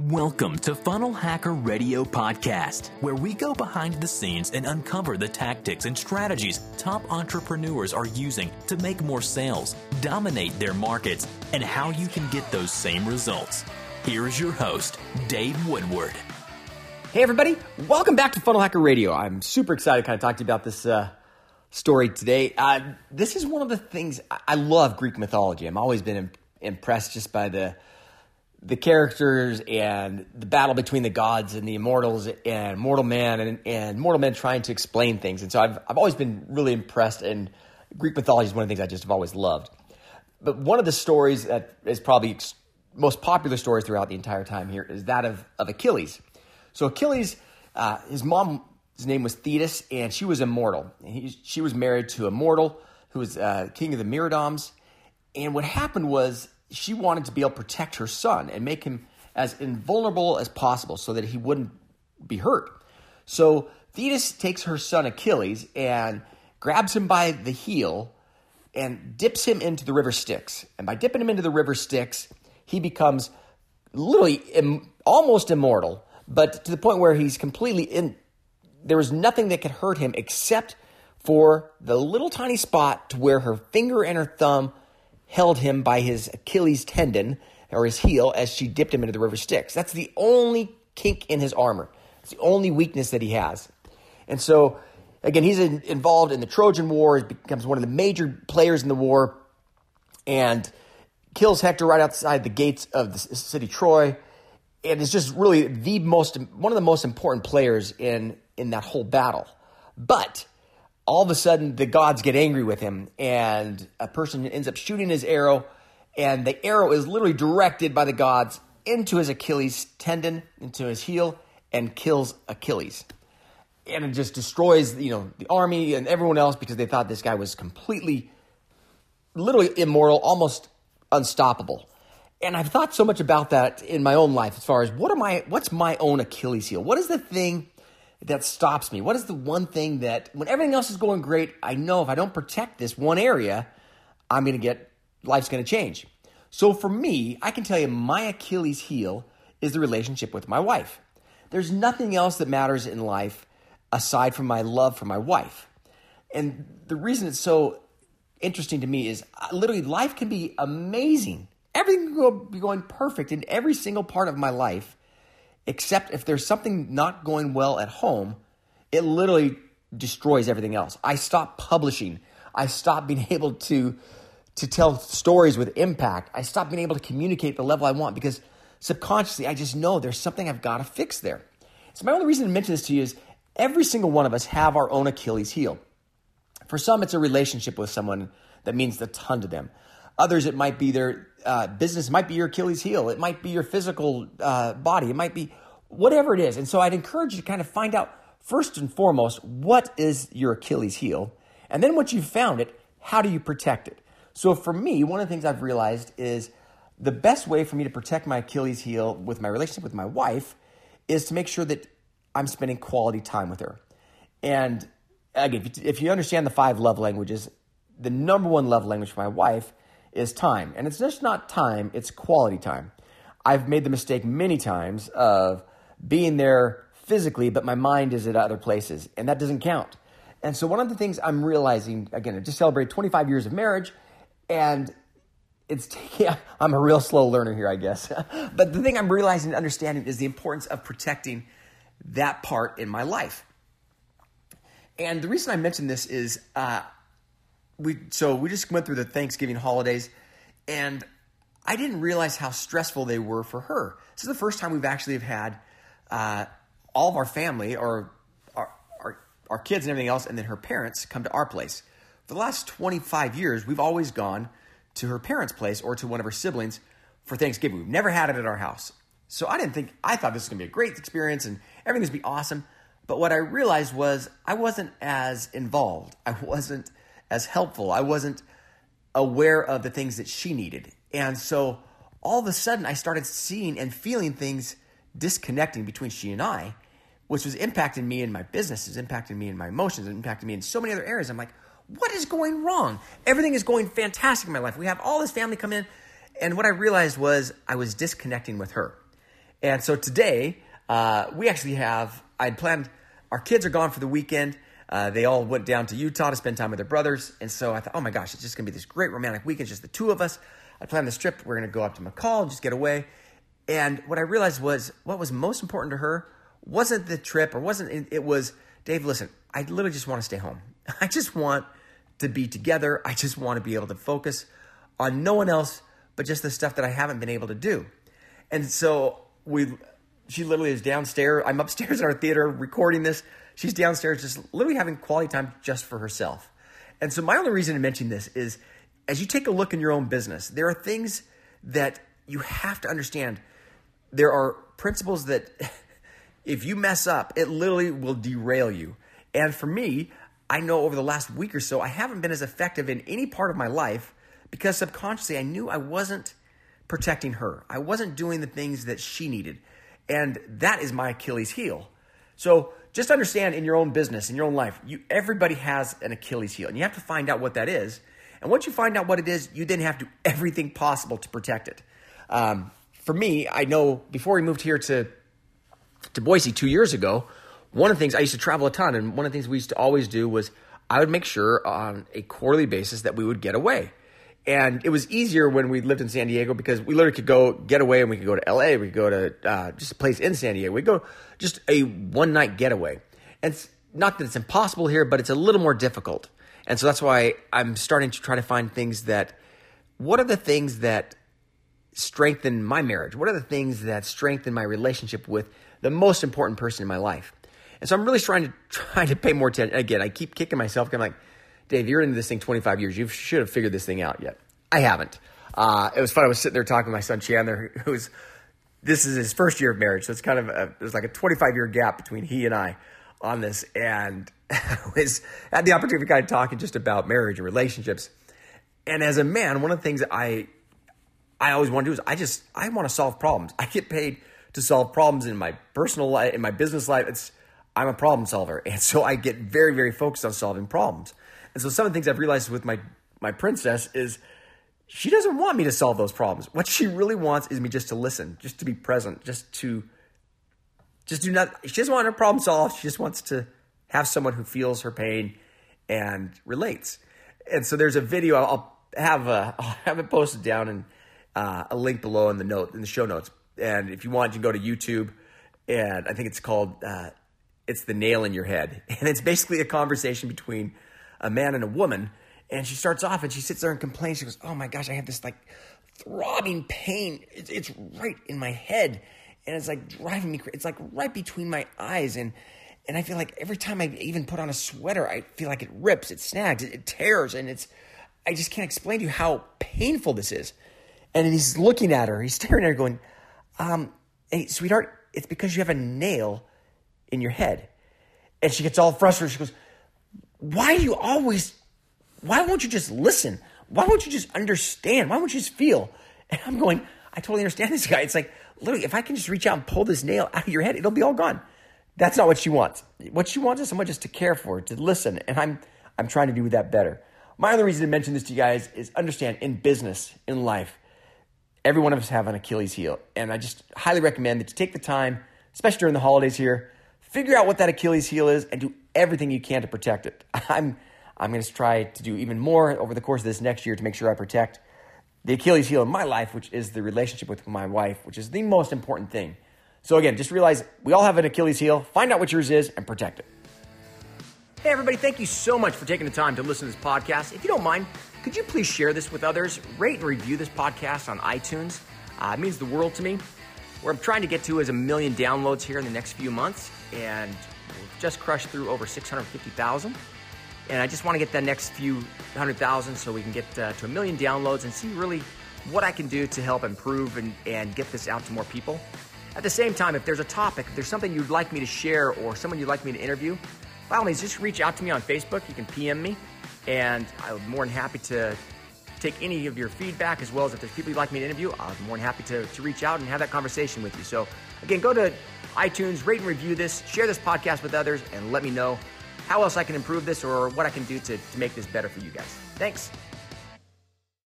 Welcome to Funnel Hacker Radio Podcast, where we go behind the scenes and uncover the tactics and strategies top entrepreneurs are using to make more sales, dominate their markets, and how you can get those same results. Here is your host, Dave Woodward. Hey everybody, welcome back to Funnel Hacker Radio. I'm super excited to kind of talk to you about this story today. This is one of the things, I love Greek mythology. I've always been impressed just by the characters and the battle between the gods and the immortals and mortal man and mortal men trying to explain things. And so I've always been really impressed, and Greek mythology is one of the things I just have always loved. But one of the stories that is probably most popular stories throughout the entire time here is that of Achilles. So Achilles, his mom's name was Thetis, and she was immortal. She was married to a mortal who was king of the Myrmidons. And what happened was she wanted to be able to protect her son and make him as invulnerable as possible so that he wouldn't be hurt. So Thetis takes her son Achilles and grabs him by the heel and dips him into the river Styx. And by dipping him into the river Styx, he becomes literally almost immortal, but to the point where he's completely there was nothing that could hurt him except for the little tiny spot to where her finger and her thumb held him by his Achilles tendon or his heel as she dipped him into the river Styx. That's the only kink in his armor. It's the only weakness that he has. And so, again, he's involved in the Trojan War. He becomes one of the major players in the war and kills Hector right outside the gates of the city Troy. And is just really one of the most important players in that whole battle. But all of a sudden, the gods get angry with him, and a person ends up shooting his arrow, and the arrow is literally directed by the gods into his Achilles tendon, into his heel, and kills Achilles. And it just destroys, the army and everyone else because they thought this guy was completely, literally immortal, almost unstoppable. And I've thought so much about that in my own life as far as what's my own Achilles heel? What is the thing that stops me? What is the one thing that when everything else is going great, I know if I don't protect this one area, life's going to change. So for me, I can tell you my Achilles heel is the relationship with my wife. There's nothing else that matters in life aside from my love for my wife. And the reason it's so interesting to me is literally life can be amazing. Everything can be going perfect in every single part of my life. Except if there's something not going well at home, it literally destroys everything else. I stop publishing. I stop being able to tell stories with impact. I stop being able to communicate at the level I want because subconsciously I just know there's something I've got to fix there. So my only reason to mention this to you is every single one of us have our own Achilles heel. For some, it's a relationship with someone that means a ton to them. Others, it might be their business, it might be your Achilles heel. It might be your physical body. It might be whatever it is. And so I'd encourage you to kind of find out, first and foremost, what is your Achilles heel? And then once you've found it, how do you protect it? So for me, one of the things I've realized is the best way for me to protect my Achilles heel with my relationship with my wife is to make sure that I'm spending quality time with her. And again, if you understand the 5 love languages, the number one love language for my wife is time. And it's just not time, it's quality time. I've made the mistake many times of being there physically, but my mind is at other places, and that doesn't count. And so one of the things I'm realizing, again, I just celebrated 25 years of marriage, and I'm a real slow learner here, I guess. But the thing I'm realizing and understanding is the importance of protecting that part in my life. And the reason I mention this is we just went through the Thanksgiving holidays, and I didn't realize how stressful they were for her. This is the first time we've actually had all of our family, or our kids and everything else, and then her parents come to our place. For the last 25 years, we've always gone to her parents' place or to one of her siblings for Thanksgiving. We've never had it at our house. So I thought this was going to be a great experience and everything's going to be awesome. But what I realized was I wasn't as involved. I wasn't as helpful. I wasn't aware of the things that she needed. And so all of a sudden I started seeing and feeling things disconnecting between she and I, which was impacting me in my business, is impacting me in my emotions, is impacting me in so many other areas. I'm like, what is going wrong? Everything is going fantastic in my life. We have all this family come in. And what I realized was I was disconnecting with her. And so today, we actually I had planned, our kids are gone for the weekend. They all went down to Utah to spend time with their brothers. And so I thought, oh my gosh, it's just going to be this great romantic weekend, just the two of us. I planned this trip. We're going to go up to McCall and just get away. And what I realized was what was most important to her wasn't the trip it was, Dave, listen, I literally just want to stay home. I just want to be together. I just want to be able to focus on no one else but just the stuff that I haven't been able to do. And so she literally is downstairs. I'm upstairs in our theater recording this. She's downstairs just literally having quality time just for herself. And so my only reason to mention this is as you take a look in your own business, there are things that you have to understand. There are principles that if you mess up, it literally will derail you. And for me, I know over the last week or so, I haven't been as effective in any part of my life because subconsciously I knew I wasn't protecting her. I wasn't doing the things that she needed. And that is my Achilles heel. So just understand in your own business, in your own life, everybody has an Achilles heel. And you have to find out what that is. And once you find out what it is, you then have to do everything possible to protect it. For me, I know before we moved here to Boise 2 years ago, one of the things I used to travel a ton, and one of the things we used to always do was I would make sure on a quarterly basis that we would get away. And it was easier when we lived in San Diego because we literally could go get away and we could go to LA. We could go to just a place in San Diego. We'd go just a one-night getaway. And it's not that it's impossible here, but it's a little more difficult. And so that's why I'm starting to try to find things what are the things that strengthen my marriage? What are the things that strengthen my relationship with the most important person in my life? And so I'm really trying to pay more attention. Again, I keep kicking myself. I'm like, Dave, you're into this thing 25 years. You should have figured this thing out yet. I haven't. It was fun. I was sitting there talking to my son Chandler, this is his first year of marriage. So it's kind of there's like a 25-year gap between he and I on this. And I had the opportunity to kind of talking just about marriage and relationships. And as a man, one of the things that I always want to do is I want to solve problems. I get paid to solve problems in my personal life, in my business life. I'm a problem solver. And so I get very, very focused on solving problems. And so some of the things I've realized with my princess is she doesn't want me to solve those problems. What she really wants is me just to listen, just to be present, just do not. She doesn't want her problem solved. She just wants to have someone who feels her pain and relates. And so there's a video. I'll have it posted down and a link below in the show notes. And if you want, you can go to YouTube. And I think it's called it's The Nail in Your Head. And it's basically a conversation between a man and a woman. And she starts off and she sits there and complains. She goes, oh my gosh, I have this like throbbing pain. It's right in my head. And it's like driving me crazy. It's like right between my eyes. And I feel like every time I even put on a sweater, I feel like it rips, it snags, it tears. And I just can't explain to you how painful this is. And he's looking at her. He's staring at her going, hey, sweetheart, it's because you have a nail in your head. And she gets all frustrated. She goes, why won't you just listen? Why won't you just understand? Why won't you just feel? And I'm going, I totally understand this guy. It's like, literally, if I can just reach out and pull this nail out of your head, it'll be all gone. That's not what she wants. What she wants is someone just to care for, to listen. And I'm trying to do that better. My other reason to mention this to you guys is understand in business, in life, every one of us have an Achilles heel. And I just highly recommend that you take the time, especially during the holidays here, figure out what that Achilles heel is and do everything you can to protect it. I'm going to try to do even more over the course of this next year to make sure I protect the Achilles heel in my life, which is the relationship with my wife, which is the most important thing. So again, just realize we all have an Achilles heel. Find out what yours is and protect it. Hey everybody, thank you so much for taking the time to listen to this podcast. If you don't mind, could you please share this with others? Rate and review this podcast on iTunes. It means the world to me. Where I'm trying to get to is 1 million downloads here in the next few months. And we've just crushed through over 650,000. And I just want to get that next few 100,000 so we can get to 1 million downloads and see really what I can do to help improve and get this out to more people. At the same time, if there's a topic, if there's something you'd like me to share or someone you'd like me to interview, by all means, just reach out to me on Facebook. You can PM me, and I'm more than happy to take any of your feedback, as well as if there's people you'd like me to interview, I'm more than happy to reach out and have that conversation with you. So again, go to iTunes, rate and review this, share this podcast with others, and let me know how else I can improve this or what I can do to make this better for you guys. Thanks.